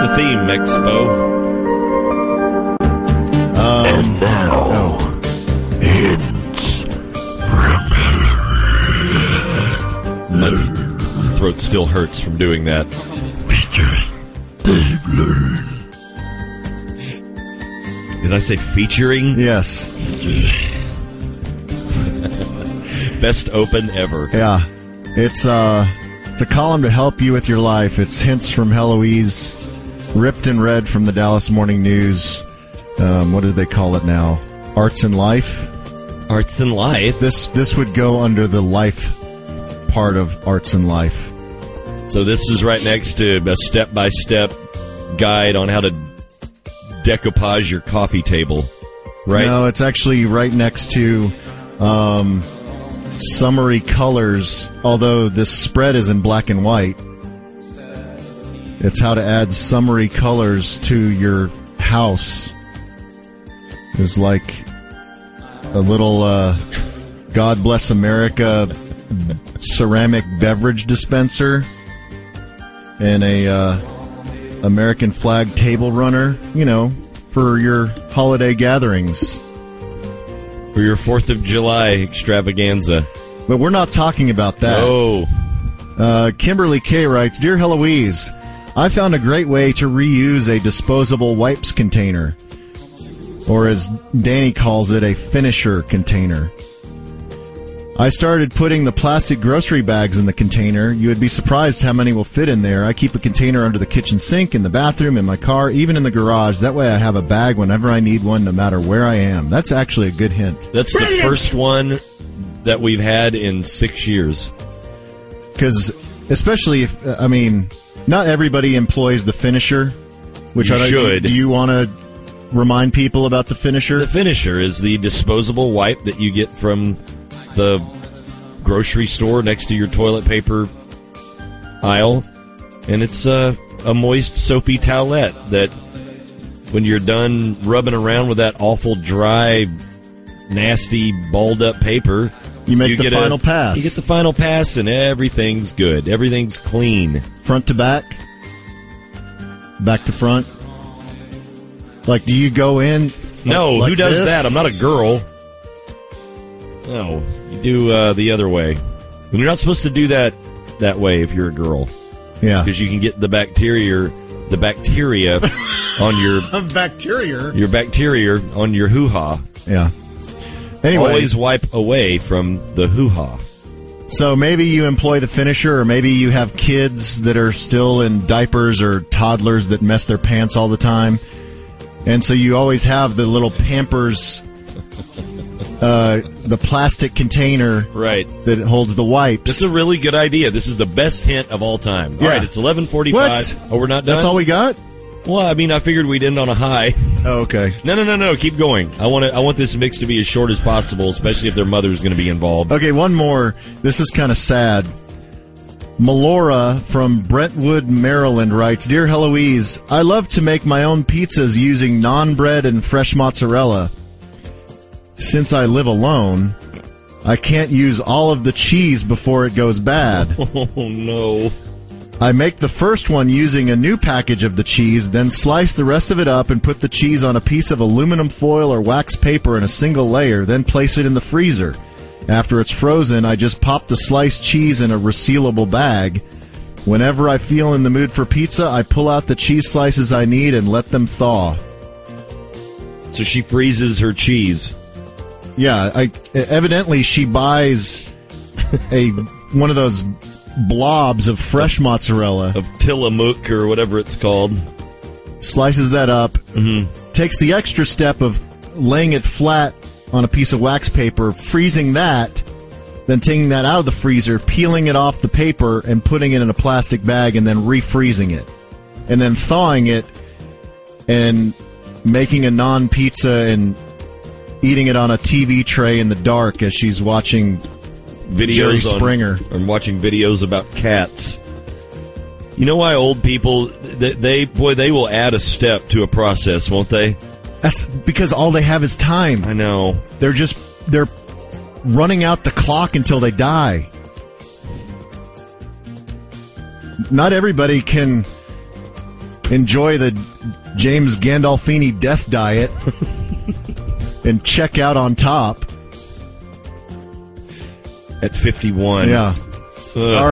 the theme, Expo. And now, hints from My throat still hurts from doing that. featuring Dave Learn. Did I say featuring? Yes. Best open ever. Yeah. It's a column to help you with your life. It's hints from Heloise, ripped and read from the Dallas Morning News. What do they call it now? Arts and Life? Arts and Life. This would go under the life part of Arts and Life. So this is right next to a step-by-step guide on how to decoupage your coffee table, right? No, it's actually right next to summary colors, although this spread is in black and white. It's how to add summary colors to your house. There's like a little God Bless America ceramic beverage dispenser and a American flag table runner, for your holiday gatherings. For your 4th of July extravaganza. But we're not talking about that. Oh. Kimberly K. writes, Dear Heloise, I found a great way to reuse a disposable wipes container. Or as Danny calls it, a finisher container. I started putting the plastic grocery bags in the container. You would be surprised how many will fit in there. I keep a container under the kitchen sink, in the bathroom, in my car, even in the garage. That way I have a bag whenever I need one, no matter where I am. That's actually a good hint. That's the first one that we've had in 6 years. Because, especially if, not everybody employs the finisher. Which You should. Do you want to remind people about the finisher? The finisher is the disposable wipe that you get from the grocery store next to your toilet paper aisle. And it's a moist, soapy towelette that when you're done rubbing around with that awful, dry, nasty, balled-up paper, you get the final pass. You get the final pass, and everything's good. Everything's clean. Front to back? Back to front? Like, do you go in? No, like who does this? that? I'm not a girl. No, you do the other way. And you're not supposed to do that way if you're a girl. Yeah. Because you can get the bacteria on your bacteria on your hoo-ha. Yeah. Anyway, Always wipe away from the hoo-ha. so maybe you employ the finisher, or maybe you have kids that are still in diapers or toddlers that mess their pants all the time. And so you always have the little Pampers, the plastic container Right. that holds the wipes. This is a really good idea. This is the best hint of all time. Yeah. All right, it's 11:45. What? Oh, we're not done? That's all we got? Well, I figured we'd end on a high. Oh, okay. No. Keep going. I want this mix to be as short as possible, especially if their mother's going to be involved. Okay, one more. This is kind of sad. Melora from Brentwood, Maryland writes, Dear Heloise, I love to make my own pizzas using non-bread and fresh mozzarella. Since I live alone, I can't use all of the cheese before it goes bad. Oh, no. I make the first one using a new package of the cheese, then slice the rest of it up and put the cheese on a piece of aluminum foil or wax paper in a single layer, then place it in the freezer. After it's frozen, I just pop the sliced cheese in a resealable bag. Whenever I feel in the mood for pizza, I pull out the cheese slices I need and let them thaw. So she freezes her cheese. Yeah, evidently she buys one of those blobs of fresh mozzarella, Of Tillamook or whatever it's called. slices that up, takes the extra step of laying it flat on a piece of wax paper, freezing that, then taking that out of the freezer, peeling it off the paper, and putting it in a plastic bag, and then refreezing it. And then thawing it and making a non-pizza and eating it on a TV tray in the dark as she's watching Jerry Springer. Or watching videos about cats. You know why old people, they will add a step to a process, won't they? That's because all they have is time. I know. They're running out the clock until they die. Not everybody can enjoy the James Gandolfini death diet and check out on top. At 51. Yeah. Ugh.